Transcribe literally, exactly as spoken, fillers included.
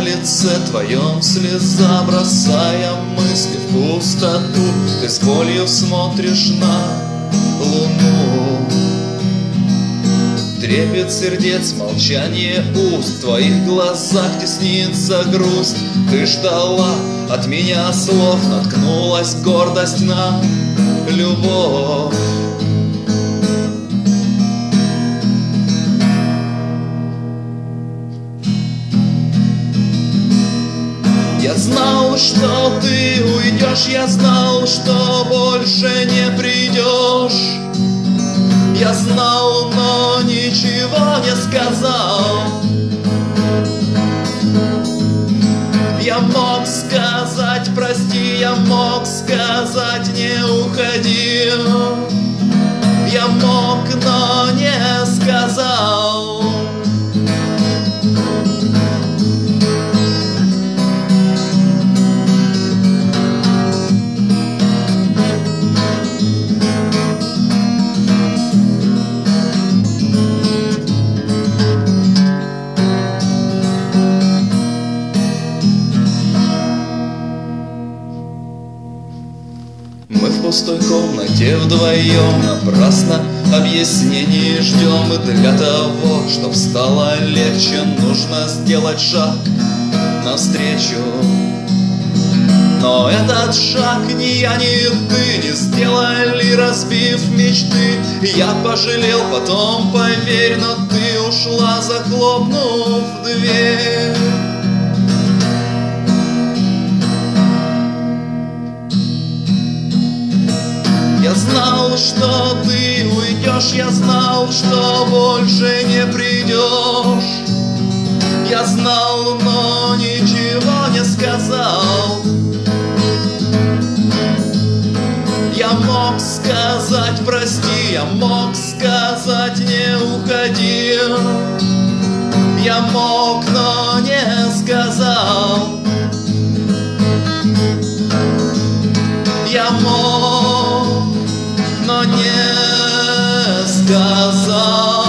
лице твоем слеза, бросая мысли в пустоту. Ты с болью смотришь на луну. Трепет сердец, молчание уст, в твоих глазах теснится грусть. Ты ждала от меня слов, наткнулась гордость на любовь. Я знал, что ты уйдешь, я знал, что больше не придешь. Я знал, но ничего не сказал. Я мог сказать прости, я мог сказать не уходи. Я мог, но не сказал. Мы в пустой комнате вдвоем, напрасно объяснений ждем. И для того, чтоб стало легче, нужно сделать шаг навстречу. Но этот шаг ни я, ни ты не сделали, разбив мечты. Я пожалел потом, поверь, но ты ушла, захлопнув дверь. Я знал, что ты уйдешь, я знал, что больше не придешь. Я знал, но ничего не сказал. Я мог сказать прости, я мог сказать не уходи. Я мог, но не сказал. Я мог, но не сказал.